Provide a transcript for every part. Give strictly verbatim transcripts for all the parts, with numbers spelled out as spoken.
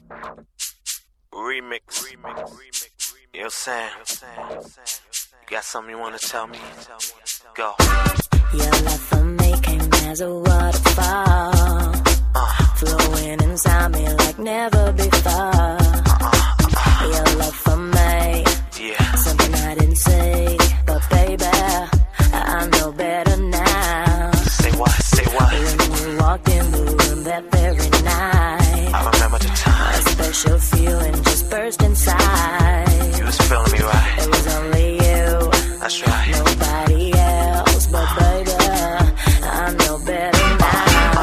Remix, remix, remix, remix. You know what I'm saying? You got something you wanna tell me? Go. Your love for me came as a waterfall, uh, flowing inside me like never before. Uh, uh, uh, Your love for me, yeah, something I didn't say, but baby, I know better now. Say what? Say what? When you walked in the room that very night, I remember the time. A special feeling just burst inside. You was feeling me, right? It was only you. That's right. Nobody else, but baby, I know better now.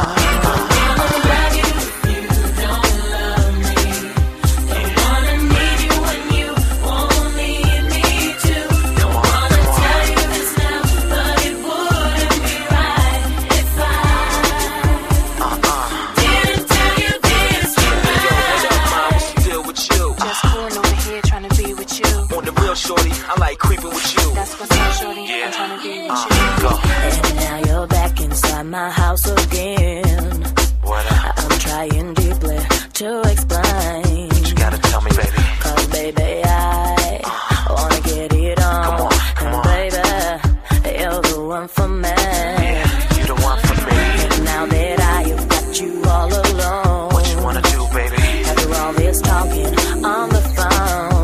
Shorty, I like creeping with you. That's what's up, shorty. Yeah. I'm trying to be with uh, you. Go. And now you're back inside my house again. What up? I'm trying deeply to explain. But you gotta tell me, baby. Cause baby, I uh, wanna get it on. Come on, come and on. baby, you're the one for me. Yeah, you the one for me. And now that I have got you all alone, what you wanna do, baby? After all this talking on the phone,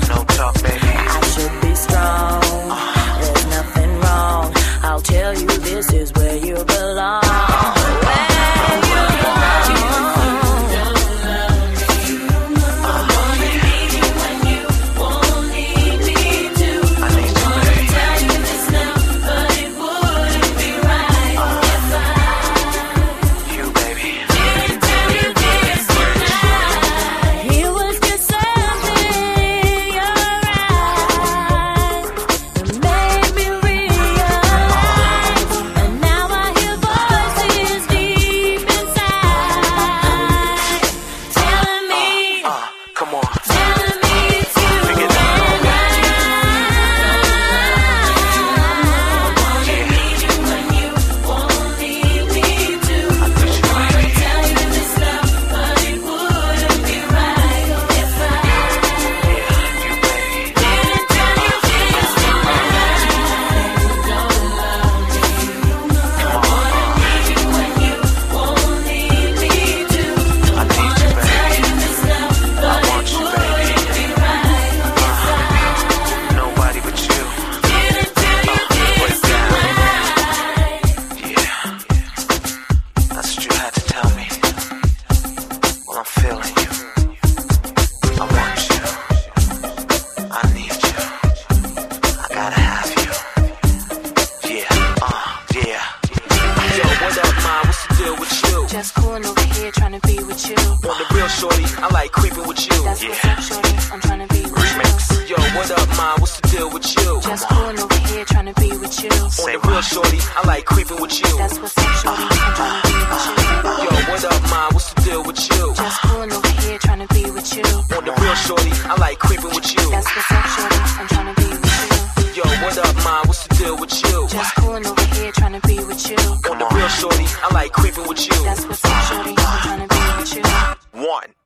I'll tell you this is where you belong. Just coolin' over here, trying to be with you. On the real, shorty, I like creeping with you. That's yeah. what's up, shorty. I'm trying to be with Remix. you. Yo, what up, ma? What's the deal with you? Just coolin' over here, trying to be with you. On the real, shorty, I like creeping with you. That's what's up, shorty. I'm trying to be with you. Yo, what up, ma? What's the deal with you? Just coolin' over here, trying to be with you. On the real, shorty, I like creeping with you. That's what's up, shorty. I'm trying to be with you. Yo, what up, ma? What's the deal with you? Just coolin' over here, trying to be with you. On the real, shorty, I like creeping with you. That's what's up, shorty. I'm trying to be with you. One.